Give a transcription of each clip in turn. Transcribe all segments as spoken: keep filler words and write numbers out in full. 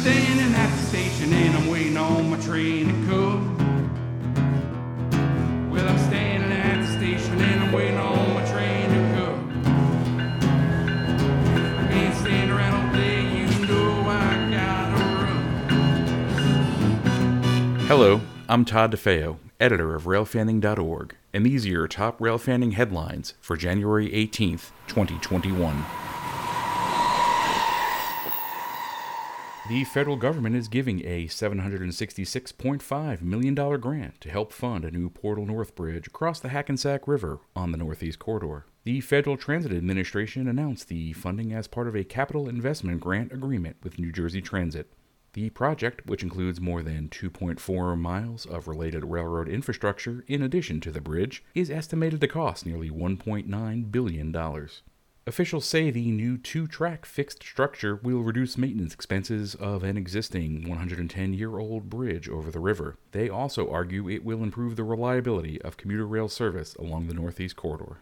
standing at the station and I'm waiting on my train to come. Well, I'm standing at the station and I'm waiting on my train to come. I can't stand around all day, you know I gotta run. Hello, I'm Todd DeFeo, editor of rail fanning dot org, and these are your top rail fanning headlines for January eighteenth, twenty twenty-one. The federal government is giving a seven hundred sixty-six point five million dollars grant to help fund a new Portal North Bridge across the Hackensack River on the Northeast Corridor. The Federal Transit Administration announced the funding as part of a capital investment grant agreement with New Jersey Transit. The project, which includes more than two point four miles of related railroad infrastructure in addition to the bridge, is estimated to cost nearly one point nine billion dollars. Officials say the new two-track fixed structure will reduce maintenance expenses of an existing one hundred ten year old bridge over the river. They also argue it will improve the reliability of commuter rail service along the Northeast Corridor.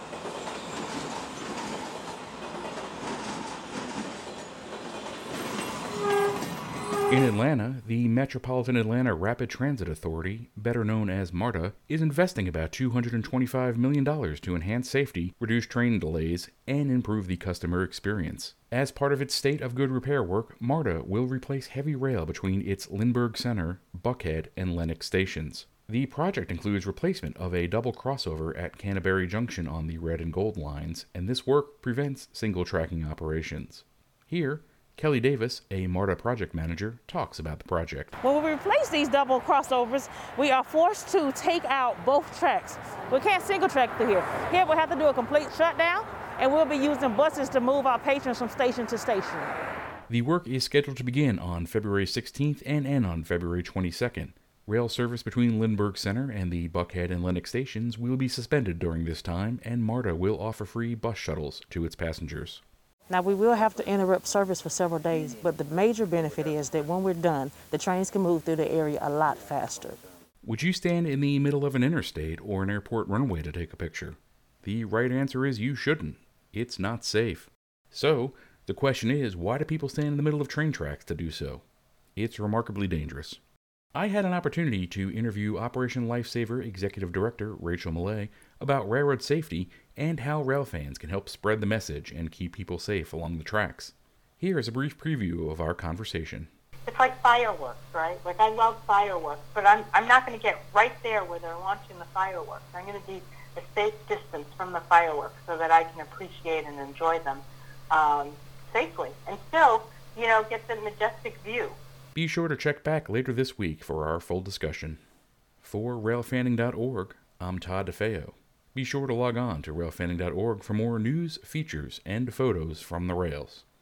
In Atlanta, the Metropolitan Atlanta Rapid Transit Authority, better known as MARTA, is investing about two hundred twenty-five million dollars to enhance safety, reduce train delays, and improve the customer experience. As part of its state of good repair work, MARTA will replace heavy rail between its Lindbergh Center, Buckhead, and Lenox stations. The project includes replacement of a double crossover at Canterbury Junction on the red and gold lines, and this work prevents single tracking operations. Here, Kelly Davis, a MARTA project manager, talks about the project. When we replace these double crossovers, we are forced to take out both tracks. We can't single track through here. Here we'll have to do a complete shutdown, and we'll be using buses to move our patrons from station to station. The work is scheduled to begin on February sixteenth and end on February twenty-second. Rail service between Lindbergh Center and the Buckhead and Lenox stations will be suspended during this time, and MARTA will offer free bus shuttles to its passengers. Now, we will have to interrupt service for several days, but the major benefit is that when we're done, the trains can move through the area a lot faster. Would you stand in the middle of an interstate or an airport runway to take a picture? The right answer is you shouldn't. It's not safe. So, the question is, why do people stand in the middle of train tracks to do so? It's remarkably dangerous. I had an opportunity to interview Operation Lifesaver Executive Director Rachel Millay about railroad safety and how rail fans can help spread the message and keep people safe along the tracks. Here is a brief preview of our conversation. It's like fireworks, right? Like, I love fireworks, but I'm I'm not going to get right there where they're launching the fireworks. I'm going to be a safe distance from the fireworks so that I can appreciate and enjoy them um, safely and still, you know, get the majestic view. Be sure to check back later this week for our full discussion. For rail fanning dot org, I'm Todd DeFeo. Be sure to log on to rail fanning dot org for more news, features, and photos from the rails.